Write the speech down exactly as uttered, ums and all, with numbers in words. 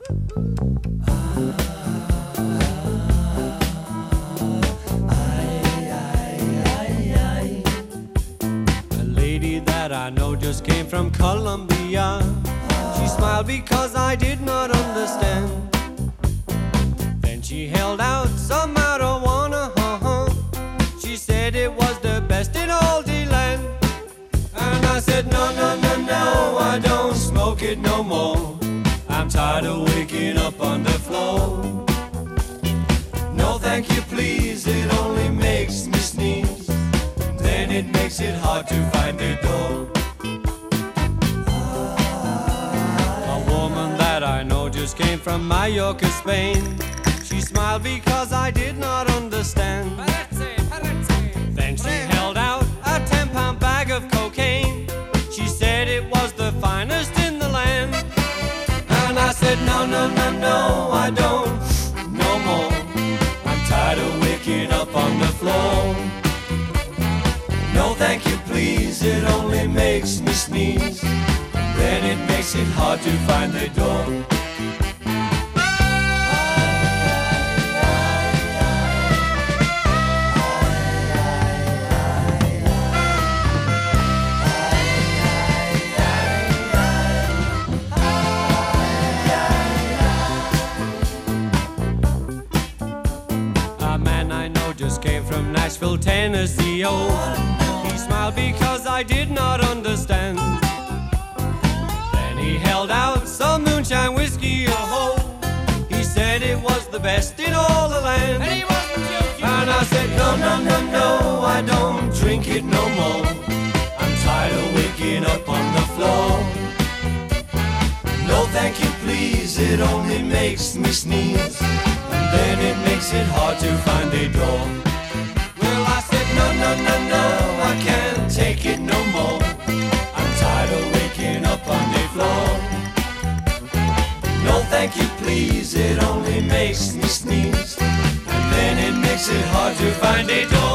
A lady that I know just came from Colombia. She smiled because I did not understand. Then she held out some marijuana. Uh-huh. She said it was the best in all the land. And I said, no, no, no, no, I don't smoke it no more. I'm tired of waking up on the floor. No, thank you, please, it only makes me sneeze. Then it makes it hard to find the door. A woman that I know just came from Mallorca, Spain. She smiled because I did not understand. Then she held out a ten pound bag of cocaine. She said it was the finest in the land. And I said, no, no, no, no, I don't, no more. I'm tired of waking up on the floor. No, thank you, please, it only makes me sneeze. Then it makes it hard to find the door. A man I know just came from Nashville, Tennessee, oh. He smiled because I did not understand. Then he held out some moonshine whiskey, oh. He said it was the best in all the land. And he wasn't joking. And I said, no, no, no, no, I don't drink it no more. I'm tired of waking up on the floor. No, thank you, please, it only makes me sneeze. And then it makes it hard to find a door. Well, I said, no, no, no, no, I can't take it no more. I'm tired of waking up on the floor. No, thank you, please, it only makes me sneeze. And then it makes it hard to find a door.